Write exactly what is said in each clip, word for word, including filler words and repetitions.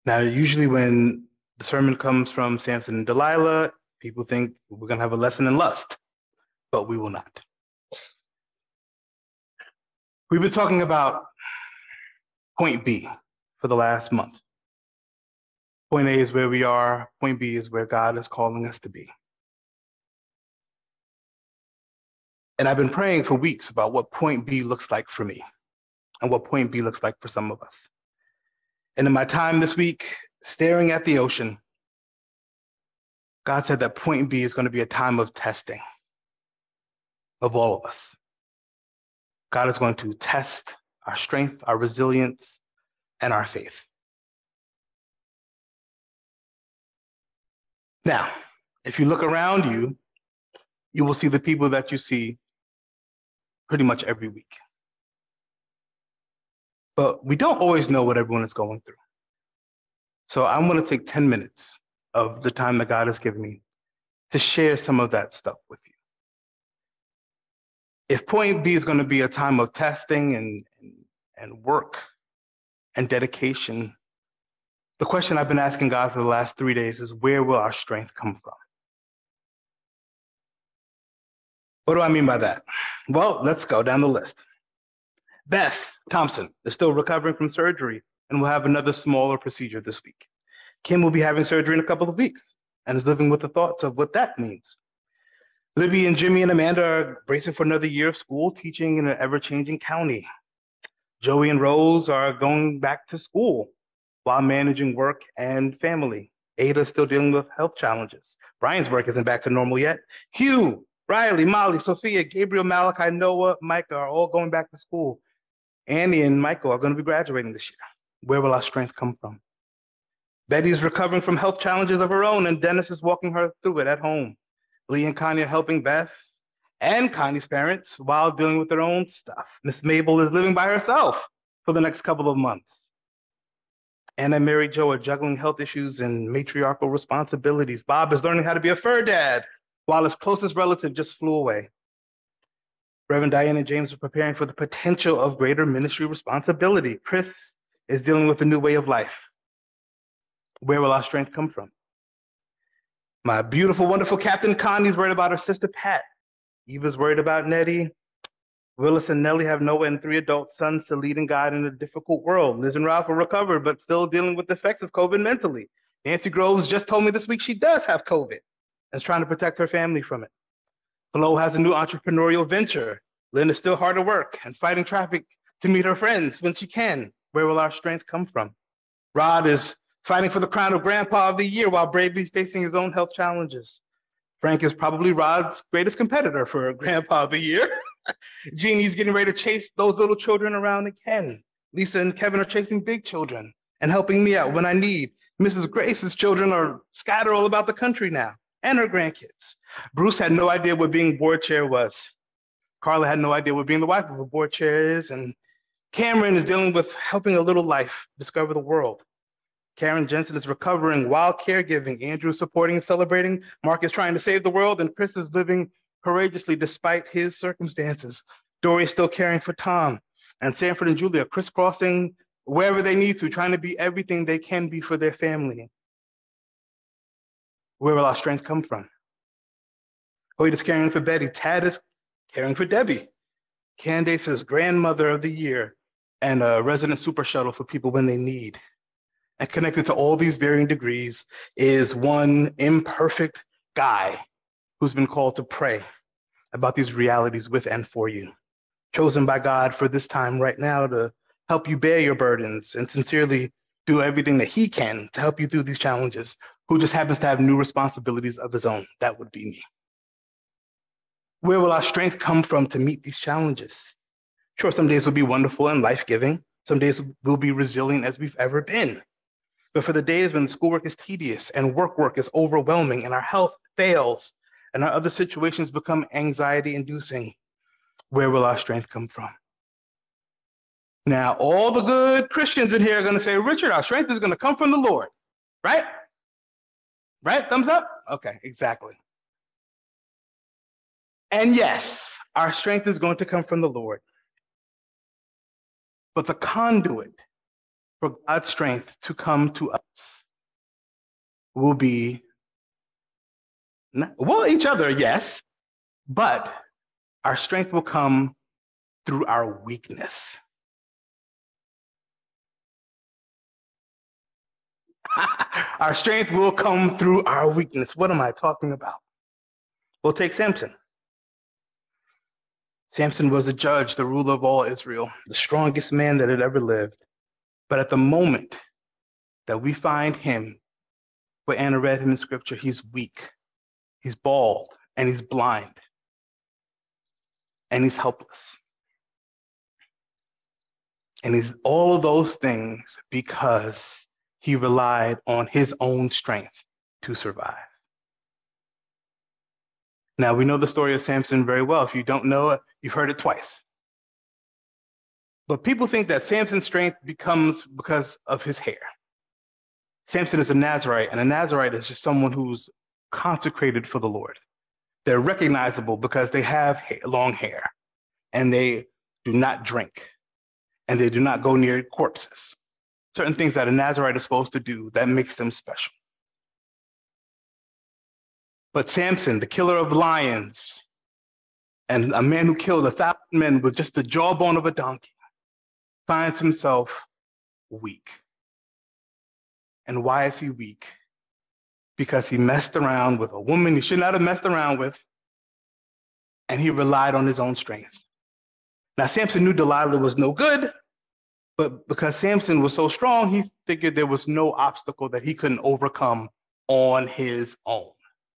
Now, usually when the sermon comes from Samson and Delilah, people think we're going to have a lesson in lust, but we will not. We've been talking about point B for the last month. Point A is where we are. Point B is where God is calling us to be. And I've been praying for weeks about what point B looks like for me and what point B looks like for some of us. And in my time this week, staring at the ocean, God said that point B is going to be a time of testing of all of us. God is going to test our strength, our resilience, and our faith. Now, if you look around you, you will see the people that you see pretty much every week. But we don't always know what everyone is going through. So I'm going to take ten minutes of the time that God has given me to share some of that stuff with you. If point B is going to be a time of testing and, and, and work and dedication, the question I've been asking God for the last three days is, where will our strength come from? What do I mean by that? Well, let's go down the list. Beth Thompson is still recovering from surgery and will have another smaller procedure this week. Kim will be having surgery in a couple of weeks and is living with the thoughts of what that means. Libby and Jimmy and Amanda are bracing for another year of school, teaching in an ever-changing county. Joey and Rose are going back to school while managing work and family. Ada is still dealing with health challenges. Brian's work isn't back to normal yet. Hugh, Riley, Molly, Sophia, Gabriel, Malachi, Noah, Micah are all going back to school. Annie and Michael are going to be graduating this year. Where will our strength come from? Betty's recovering from health challenges of her own, and Dennis is walking her through it at home. Lee and Connie are helping Beth and Connie's parents while dealing with their own stuff. Miss Mabel is living by herself for the next couple of months. Anna and Mary Jo are juggling health issues and matriarchal responsibilities. Bob is learning how to be a fur dad while his closest relative just flew away. Reverend Diane and James are preparing for the potential of greater ministry responsibility. Chris is dealing with a new way of life. Where will our strength come from? My beautiful, wonderful Captain Connie's worried about her sister Pat. Eva's worried about Nettie. Willis and Nellie have Noah and three adult sons to lead and guide in a difficult world. Liz and Ralph are recovered, but still dealing with the effects of COVID mentally. Nancy Groves just told me this week she does have COVID and is trying to protect her family from it. Flo has a new entrepreneurial venture. Lynn is still hard at work and fighting traffic to meet her friends when she can. Where will our strength come from? Rod is fighting for the crown of Grandpa of the Year while bravely facing his own health challenges. Frank is probably Rod's greatest competitor for Grandpa of the Year. Jeannie's getting ready to chase those little children around again. Lisa and Kevin are chasing big children and helping me out when I need. Missus Grace's children are scattered all about the country now, and her grandkids. Bruce had no idea what being board chair was. Carla had no idea what being the wife of a board chair is, and Cameron is dealing with helping a little life discover the world. Karen Jensen is recovering while caregiving. Andrew is supporting and celebrating. Mark is trying to save the world, and Chris is living courageously despite his circumstances. Dory is still caring for Tom, and Sanford and Julia crisscrossing wherever they need to, trying to be everything they can be for their family. Where will our strength come from? Hoyt is caring for Betty. Tad is caring for Debbie. Candace is grandmother of the year and a resident super shuttle for people when they need. And connected to all these varying degrees is one imperfect guy who's been called to pray about these realities with and for you. Chosen by God for this time right now to help you bear your burdens and sincerely do everything that he can to help you through these challenges, who just happens to have new responsibilities of his own. That would be me. Where will our strength come from to meet these challenges? Sure, some days will be wonderful and life-giving. Some days will be resilient as we've ever been. But for the days when schoolwork is tedious and work work is overwhelming and our health fails and our other situations become anxiety-inducing, where will our strength come from? Now, all the good Christians in here are going to say, Richard, our strength is going to come from the Lord, right? Right? Thumbs up? Okay, exactly. And yes, our strength is going to come from the Lord. But the conduit for God's strength to come to us will be, well, each other, yes, but our strength will come through our weakness. Our strength will come through our weakness. What am I talking about? Well, take Samson. Samson was the judge, the ruler of all Israel, the strongest man that had ever lived. But at the moment that we find him, where Anna read him in scripture, he's weak, he's bald, and he's blind, and he's helpless. And he's all of those things because he relied on his own strength to survive. Now, we know the story of Samson very well. If you don't know it, you've heard it twice. But people think that Samson's strength becomes because of his hair. Samson is a Nazirite, and a Nazirite is just someone who's consecrated for the Lord. They're recognizable because they have hair, long hair, and they do not drink, and they do not go near corpses. Certain things that a Nazirite is supposed to do that makes them special. But Samson, the killer of lions, and a man who killed a thousand men with just the jawbone of a donkey, finds himself weak. And why is he weak? Because he messed around with a woman he should not have messed around with, and he relied on his own strength. Now, Samson knew Delilah was no good, but because Samson was so strong, he figured there was no obstacle that he couldn't overcome on his own.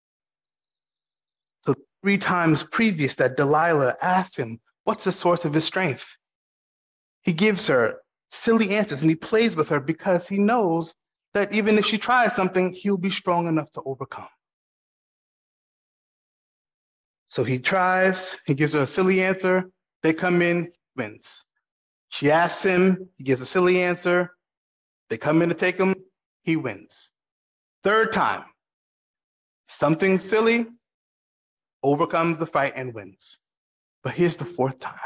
So three times previous that Delilah asked him, what's the source of his strength? He gives her silly answers, and he plays with her because he knows that even if she tries something, he'll be strong enough to overcome. So he tries, he gives her a silly answer, they come in, wins. She asks him, he gives a silly answer, they come in to take him, he wins. Third time, something silly, overcomes the fight and wins. But here's the fourth time.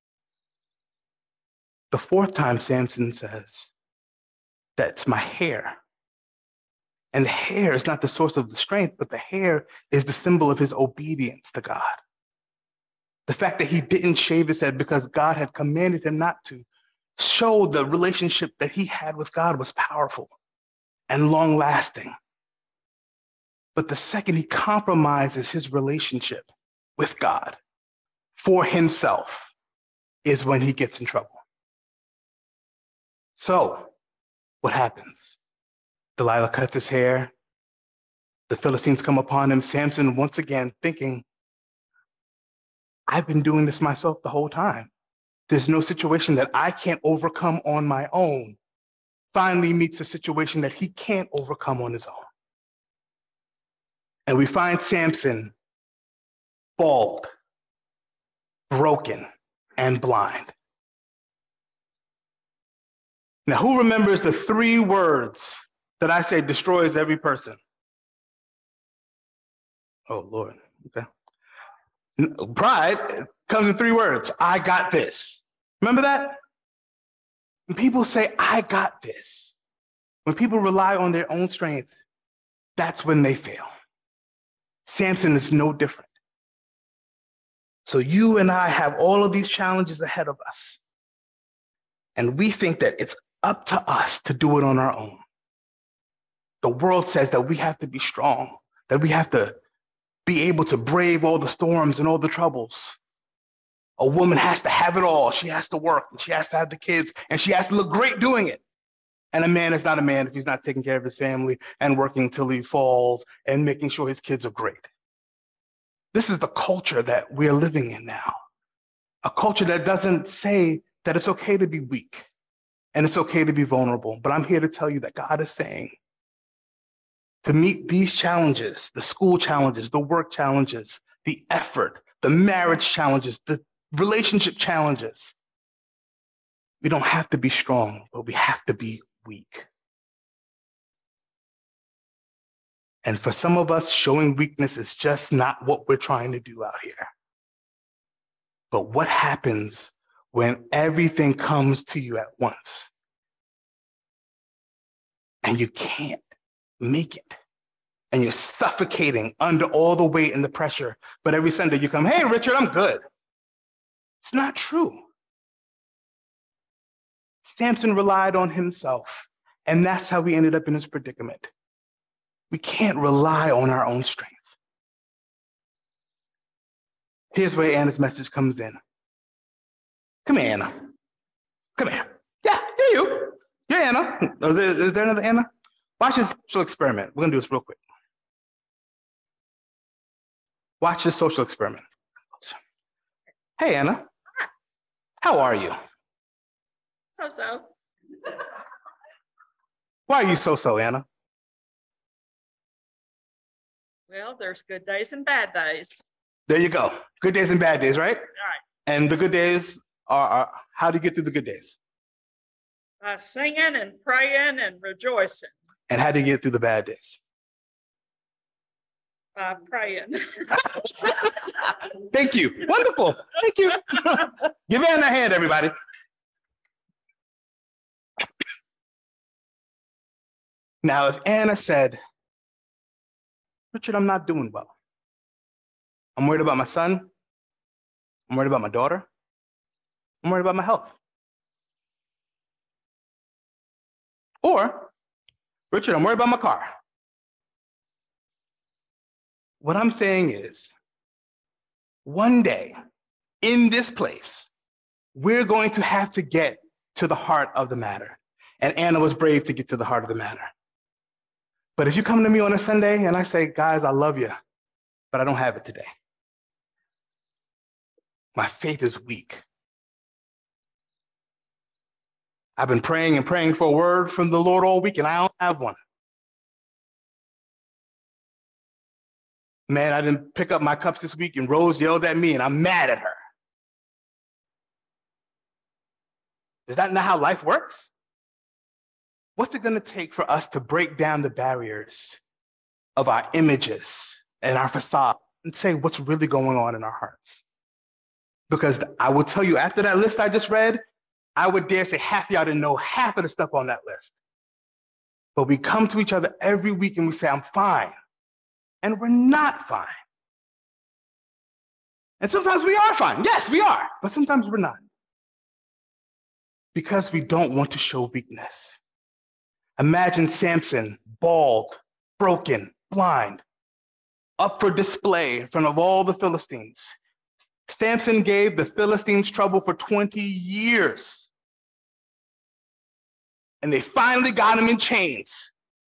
The fourth time, Samson says, that's my hair. And the hair is not the source of the strength, but the hair is the symbol of his obedience to God. The fact that he didn't shave his head because God had commanded him not to showed the relationship that he had with God was powerful and long-lasting. But the second he compromises his relationship with God for himself is when he gets in trouble. So, what happens? Delilah cuts his hair. The Philistines come upon him. Samson, once again, thinking, I've been doing this myself the whole time. There's no situation that I can't overcome on my own. Finally meets a situation that he can't overcome on his own. And we find Samson bald, broken, and blind. Now, who remembers the three words that I say destroys every person? Oh, Lord, okay. Pride comes in three words. I got this. Remember that? When people say, I got this, when people rely on their own strength, that's when they fail. Samson is no different. So you and I have all of these challenges ahead of us. And we think that it's up to us to do it on our own. The world says that we have to be strong, that we have to be able to brave all the storms and all the troubles. A woman has to have it all. She has to work, and she has to have the kids, and she has to look great doing it. And a man is not a man if he's not taking care of his family and working till he falls and making sure his kids are great. This is the culture that we're living in now. A culture that doesn't say that it's okay to be weak and it's okay to be vulnerable. But I'm here to tell you that God is saying to meet these challenges, the school challenges, the work challenges, the effort, the marriage challenges, the relationship challenges, we don't have to be strong, but we have to be weak. And for some of us, showing weakness is just not what we're trying to do out here. But what happens when everything comes to you at once? and you can't make it. And you're suffocating under all the weight and the pressure. But every Sunday you come, hey, Richard, I'm good. It's not true. Samson relied on himself, and that's how we ended up in this predicament. We can't rely on our own strength. Here's where Anna's message comes in. Come here, Anna. Come here. Yeah, yeah, you. You're Anna. Is there, is there another Anna? Watch this social experiment. We're going to do this real quick. Watch this social experiment. Hey, Anna. How are you? So-so. Why are you so-so, Anna? Well, there's good days and bad days. There you go. Good days and bad days, right? All right. And the good days are, are how do you get through the good days? Uh, singing and praying and rejoicing. And how do you get through the bad days? Uh, praying. Thank you. Wonderful. Thank you. Give Anna a hand, everybody. Now, if Anna said, Richard, I'm not doing well. I'm worried about my son. I'm worried about my daughter. I'm worried about my health. Or, Richard, I'm worried about my car. What I'm saying is, one day, in this place, we're going to have to get to the heart of the matter. And Anna was brave to get to the heart of the matter. But if you come to me on a Sunday and I say, guys, I love you, but I don't have it today. My faith is weak. I've been praying and praying for a word from the Lord all week and I don't have one. Man, I didn't pick up my cups this week and Rose yelled at me and I'm mad at her. Is that not how life works? What's it going to take for us to break down the barriers of our images and our facade and say what's really going on in our hearts? Because I will tell you, after that list I just read, I would dare say half of y'all didn't know half of the stuff on that list. But we come to each other every week and we say, I'm fine. And we're not fine. And sometimes we are fine. Yes, we are. But sometimes we're not. Because we don't want to show weakness. Imagine Samson, bald, broken, blind, up for display in front of all the Philistines. Samson gave the Philistines trouble for twenty years. And they finally got him in chains.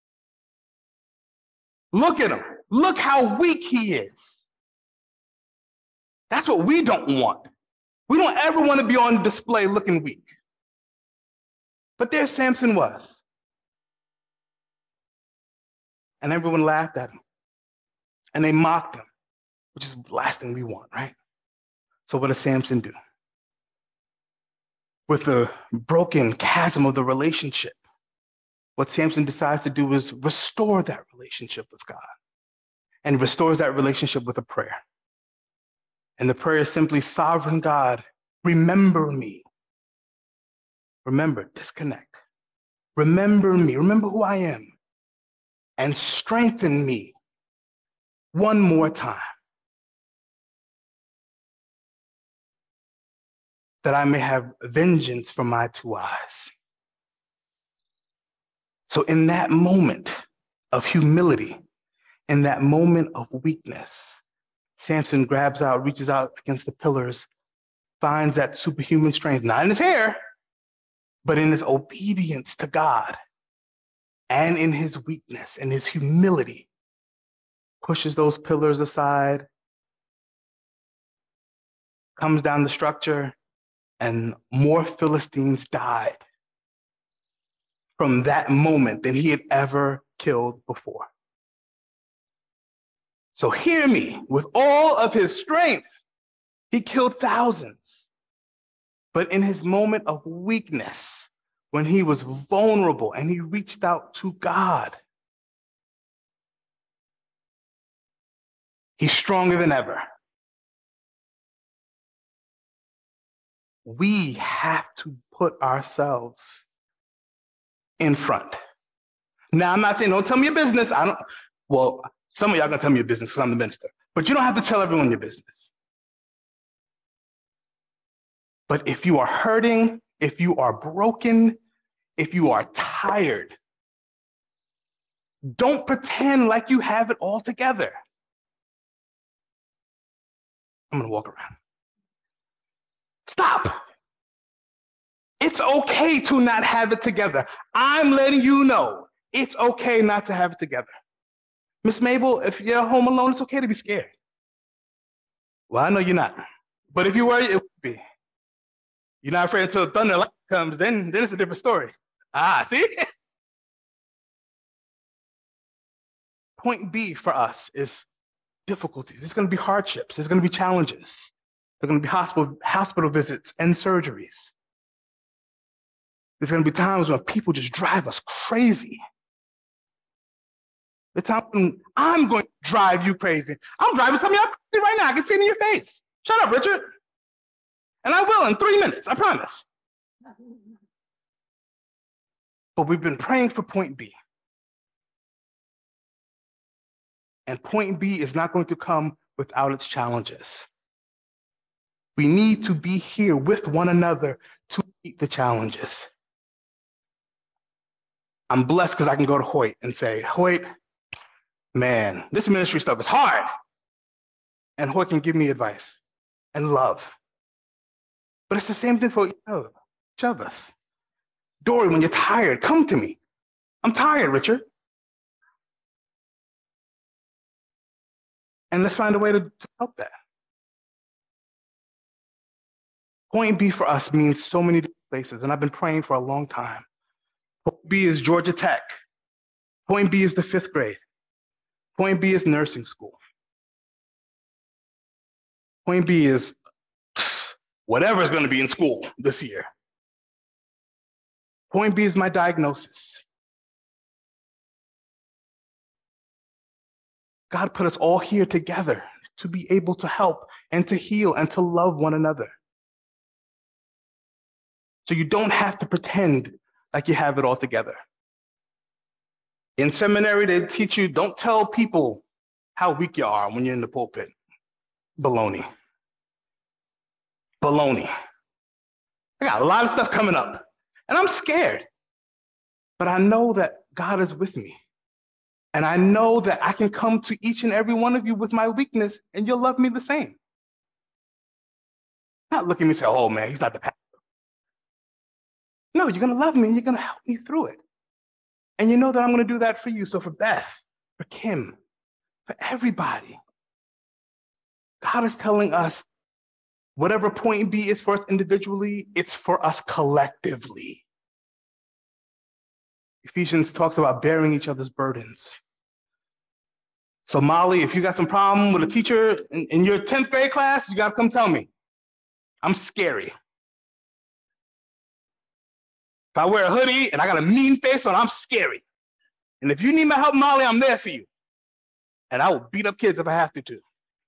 Look at him. Look how weak he is. That's what we don't want. We don't ever want to be on display looking weak. But there Samson was. And everyone laughed at him. And they mocked him, which is the last thing we want, right? So what does Samson do? With the broken chasm of the relationship, what Samson decides to do is restore that relationship with God. And restores that relationship with a prayer. And the prayer is simply, Sovereign God, remember me. Remember, disconnect. Remember me. Remember who I am. And strengthen me one more time. That I may have vengeance from my two eyes. So in that moment of humility, in that moment of weakness, Samson grabs out, reaches out against the pillars, finds that superhuman strength, not in his hair, but in his obedience to God and in his weakness and his humility, pushes those pillars aside, comes down the structure, and more Philistines died from that moment than he had ever killed before. So hear me, with all of his strength, he killed thousands. But in his moment of weakness, when he was vulnerable and he reached out to God, he's stronger than ever. We have to put ourselves in front. Now, I'm not saying don't tell me your business. I don't, well, some of y'all gonna tell me your business because I'm the minister, but you don't have to tell everyone your business. But if you are hurting, if you are broken, if you are tired, don't pretend like you have it all together. I'm gonna walk around. Stop. It's okay to not have it together. I'm letting you know it's okay not to have it together. Miss Mabel, if you're home alone, it's okay to be scared. Well, I know you're not. But if you were, it would be. You're not afraid until the thunder and lightning comes, then, then it's a different story. Ah, see? Point B for us is difficulties. There's going to be hardships. There's going to be challenges. There's going to be hospital, hospital visits and surgeries. There's going to be times when people just drive us crazy. The time when I'm going to drive you crazy. I'm driving some of y'all crazy right now. I can see it in your face. Shut up, Richard. And I will in three minutes, I promise. But we've been praying for point B. And point B is not going to come without its challenges. We need to be here with one another to meet the challenges. I'm blessed because I can go to Hoyt and say, Hoyt, man, this ministry stuff is hard. And Hoyt can give me advice and love. But it's the same thing for each other. Each other. Dory, when you're tired, come to me. I'm tired, Richard. And let's find a way to, to help that. Point B for us means so many different places, and I've been praying for a long time. Point B is Georgia Tech. Point B is the fifth grade. Point B is nursing school. Point B is whatever is going to be in school this year. Point B is my diagnosis. God put us all here together to be able to help and to heal and to love one another. So you don't have to pretend like you have it all together. In seminary, they teach you, don't tell people how weak you are when you're in the pulpit. Baloney. Baloney. I got a lot of stuff coming up, and I'm scared. But I know that God is with me. And I know that I can come to each and every one of you with my weakness, and you'll love me the same. Not look at me and say, oh man, he's not the pastor. No, you're going to love me, and you're going to help me through it. And you know that I'm going to do that for you. So for Beth, for Kim, for everybody, God is telling us whatever point B is for us individually, it's for us collectively. Ephesians talks about bearing each other's burdens. So Molly, if you got some problem with a teacher in, in your tenth grade class, you got to come tell me. I'm scary. If I wear a hoodie and I got a mean face on, I'm scary. And if you need my help, Molly, I'm there for you. And I will beat up kids if I have to too.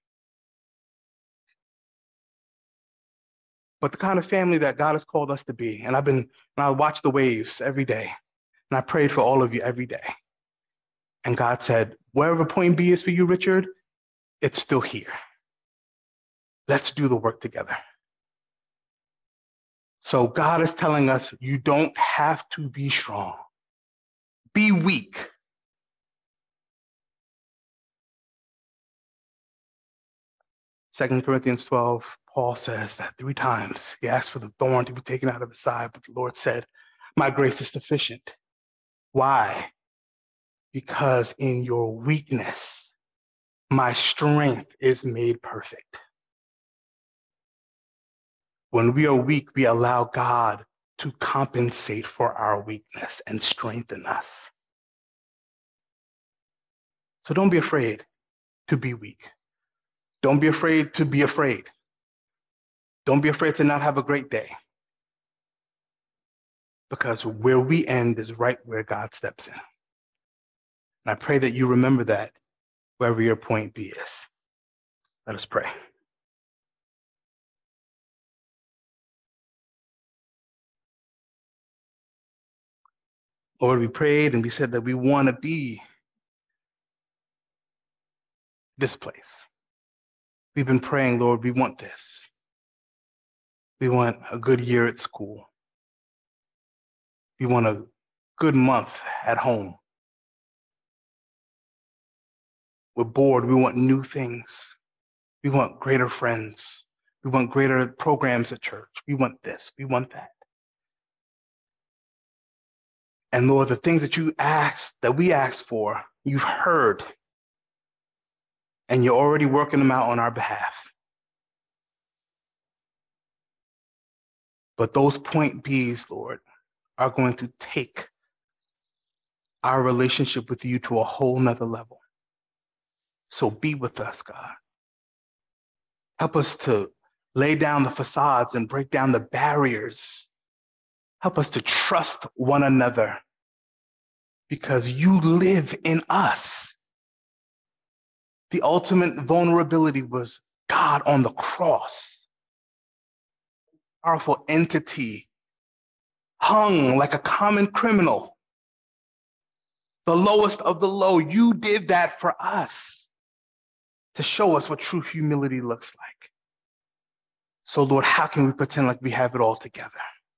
But the kind of family that God has called us to be, and I've been, and I watch the waves every day, and I prayed for all of you every day. And God said, wherever point B is for you, Richard, it's still here. Let's do the work together. So God is telling us, you don't have to be strong. Be weak. Second Corinthians twelve, Paul says that three times he asked for the thorn to be taken out of his side, but the Lord said, my grace is sufficient. Why? Because in your weakness, my strength is made perfect. When we are weak, we allow God to compensate for our weakness and strengthen us. So don't be afraid to be weak. Don't be afraid to be afraid. Don't be afraid to not have a great day. Because where we end is right where God steps in. And I pray that you remember that wherever your point B is. Let us pray. Lord, we prayed and we said that we want to be this place. We've been praying, Lord, we want this. We want a good year at school. We want a good month at home. We're bored. We want new things. We want greater friends. We want greater programs at church. We want this. We want that. And Lord, the things that you asked, that we asked for, you've heard. And you're already working them out on our behalf. But those point B's, Lord, are going to take our relationship with you to a whole nother level. So be with us, God. Help us to lay down the facades and break down the barriers. Help us to trust one another because you live in us. The ultimate vulnerability was God on the cross. Powerful entity, hung like a common criminal. The lowest of the low, you did that for us to show us what true humility looks like. So Lord, how can we pretend like we have it all together?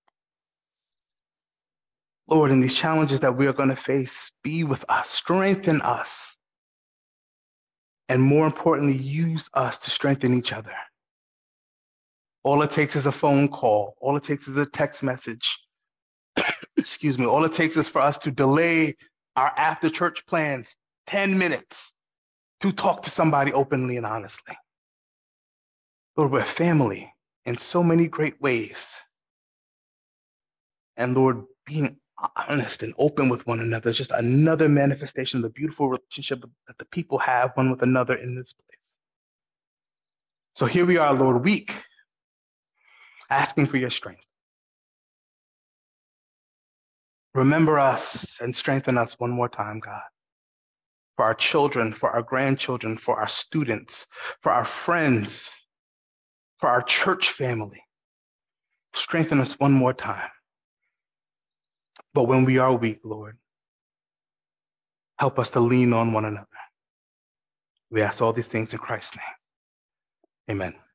Lord, in these challenges that we are going to face, be with us, strengthen us, and more importantly, use us to strengthen each other. All it takes is a phone call. All it takes is a text message. Excuse me. All it takes is for us to delay our after church plans ten minutes to talk to somebody openly and honestly. Lord, we're family in so many great ways. And Lord, being honest and open with one another is just another manifestation of the beautiful relationship that the people have one with another in this place. So here we are, Lord, weak, asking for your strength. Remember us and strengthen us one more time, God. For our children, for our grandchildren, for our students, for our friends, for our church family. Strengthen us one more time. But when we are weak, Lord, help us to lean on one another. We ask all these things in Christ's name. Amen.